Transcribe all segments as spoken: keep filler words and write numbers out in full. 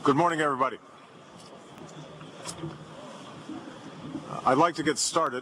Good morning, everybody. I'd like to get started.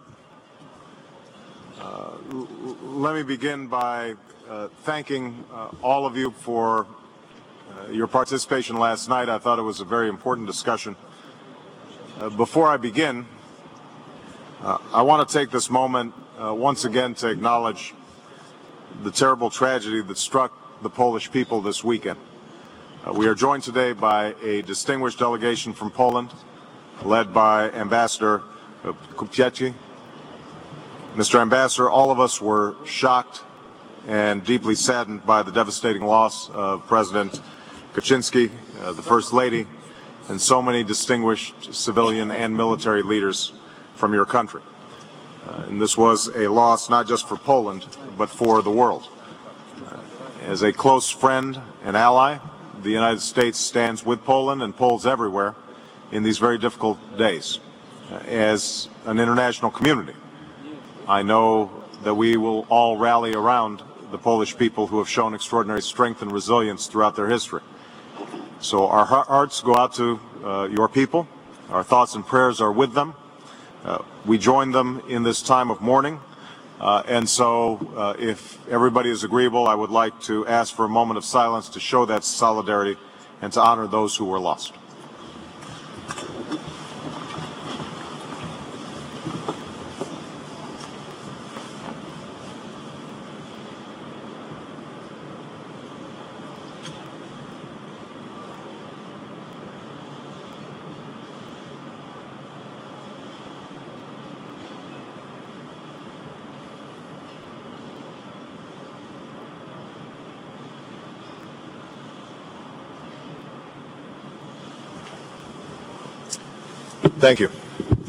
Uh, let me begin by uh, thanking uh, all of you for uh, your participation last night. I thought it was a very important discussion. Uh, before I begin, uh, I want to take this moment uh, once again to acknowledge the terrible tragedy that struck the Polish people this weekend. Uh, we are joined today by a distinguished delegation from Poland, led by Ambassador Kupczycki. Mister Ambassador, all of us were shocked and deeply saddened by the devastating loss of President Kaczynski, uh, the First Lady, and so many distinguished civilian and military leaders from your country. Uh, and this was a loss not just for Poland, but for the world. Uh, as a close friend and ally, the United States stands with Poland and Poles everywhere in these very difficult days. Uh, as an international community, I know that we will all rally around the Polish people who have shown extraordinary strength and resilience throughout their history. So our hearts go out to uh, your people. Our thoughts and prayers are with them. Uh, we join them in this time of mourning. Uh, and so uh, if everybody is agreeable, I would like to ask for a moment of silence to show that solidarity and to honor those who were lost. Thank you.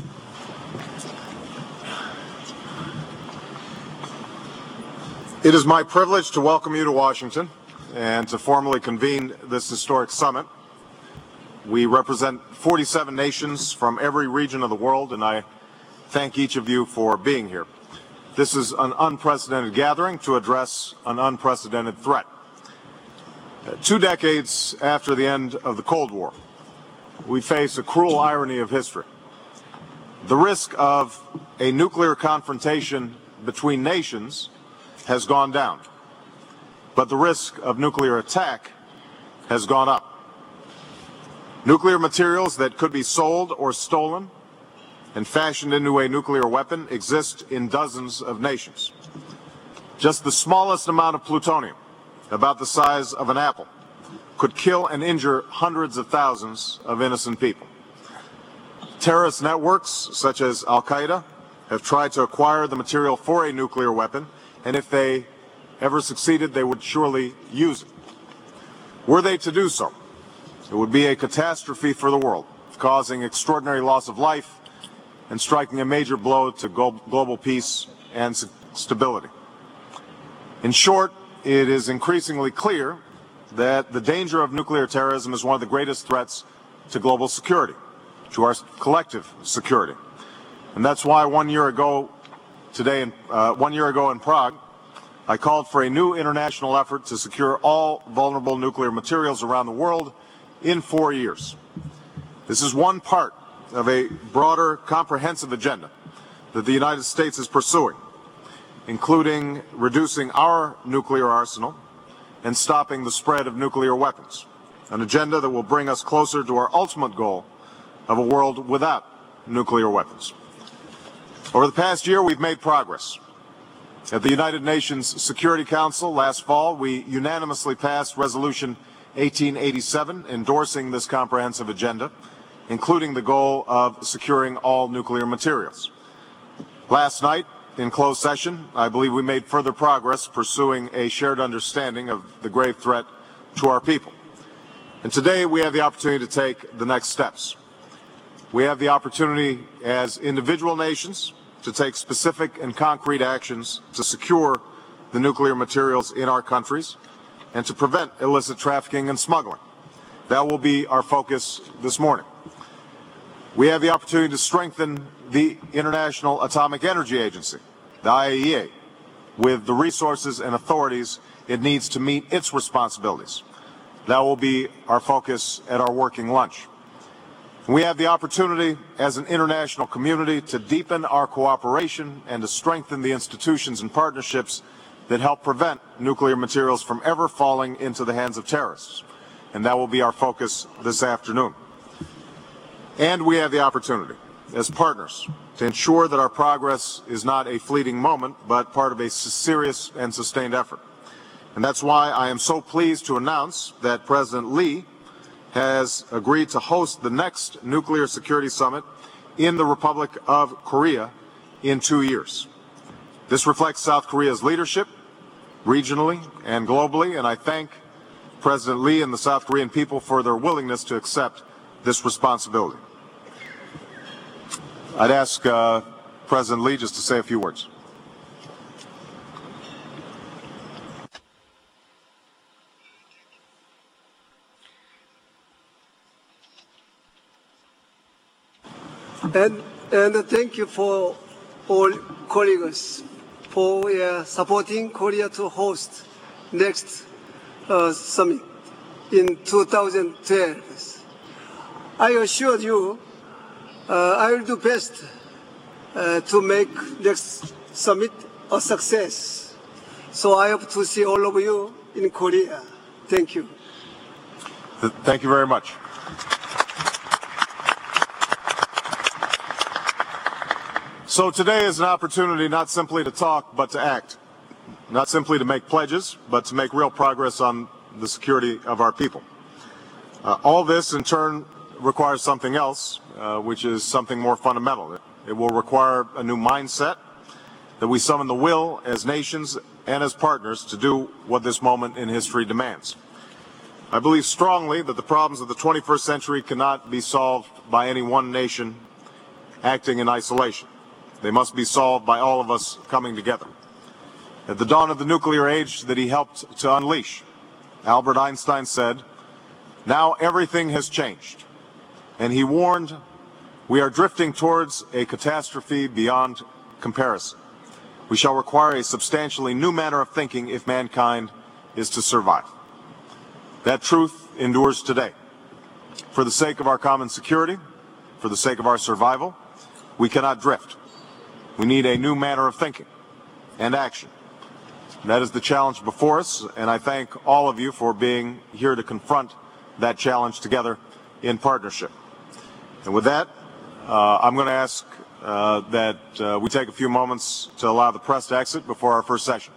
It is my privilege to welcome you to Washington and to formally convene this historic summit. We represent forty-seven nations from every region of the world, and I thank each of you for being here. This is an unprecedented gathering to address an unprecedented threat. Two decades after the end of the Cold War, we face a cruel irony of history. The risk of a nuclear confrontation between nations has gone down, but the risk of nuclear attack has gone up. Nuclear materials that could be sold or stolen and fashioned into a nuclear weapon exist in dozens of nations. Just the smallest amount of plutonium, about the size of an apple, could kill and injure hundreds of thousands of innocent people. Terrorist networks, such as Al-Qaeda, have tried to acquire the material for a nuclear weapon, and if they ever succeeded, they would surely use it. Were they to do so, it would be a catastrophe for the world, causing extraordinary loss of life and striking a major blow to global peace and stability. In short, it is increasingly clear that the danger of nuclear terrorism is one of the greatest threats to global security, to our collective security. And that's why one year ago today, in, uh, one year ago in Prague, I called for a new international effort to secure all vulnerable nuclear materials around the world in four years. This is one part of a broader, comprehensive agenda that the United States is pursuing, including reducing our nuclear arsenal and stopping the spread of nuclear weapons, an agenda that will bring us closer to our ultimate goal of a world without nuclear weapons. Over the past year, we've made progress. At the United Nations Security Council last fall, we unanimously passed Resolution eighteen eighty-seven endorsing this comprehensive agenda, including the goal of securing all nuclear materials. Last night, in closed session, I believe we made further progress pursuing a shared understanding of the grave threat to our people. And today we have the opportunity to take the next steps. We have the opportunity as individual nations to take specific and concrete actions to secure the nuclear materials in our countries and to prevent illicit trafficking and smuggling. That will be our focus this morning. We have the opportunity to strengthen the International Atomic Energy Agency, the I A E A, with the resources and authorities it needs to meet its responsibilities. That will be our focus at our working lunch. We have the opportunity as an international community to deepen our cooperation and to strengthen the institutions and partnerships that help prevent nuclear materials from ever falling into the hands of terrorists. And that will be our focus this afternoon. And we have the opportunity as partners to ensure that our progress is not a fleeting moment, but part of a serious and sustained effort. And that's why I am so pleased to announce that President Lee has agreed to host the next Nuclear Security Summit in the Republic of Korea in two years. This reflects South Korea's leadership regionally and globally, and I thank President Lee and the South Korean people for their willingness to accept this responsibility. I'd ask uh, President Lee just to say a few words. And, and thank you for all colleagues for uh, supporting Korea to host next uh, summit in two thousand twelve. I assure you, uh, I will do best uh, to make next summit a success. So I hope to see all of you in Korea. Thank you. Thank you very much. So today is an opportunity not simply to talk, but to act. Not simply to make pledges, but to make real progress on the security of our people. Uh, all this, in turn, requires something else, uh, which is something more fundamental. It, it will require a new mindset, that we summon the will as nations and as partners to do what this moment in history demands. I believe strongly that the problems of the twenty-first century cannot be solved by any one nation acting in isolation. They must be solved by all of us coming together. At the dawn of the nuclear age that he helped to unleash, Albert Einstein said, "Now everything has changed." And he warned, "We are drifting towards a catastrophe beyond comparison. We shall require a substantially new manner of thinking if mankind is to survive." That truth endures today. For the sake of our common security, for the sake of our survival, we cannot drift. We need a new manner of thinking and action. That is the challenge before us, and I thank all of you for being here to confront that challenge together in partnership. And with that, uh, I'm going to ask uh, that uh, we take a few moments to allow the press to exit before our first session.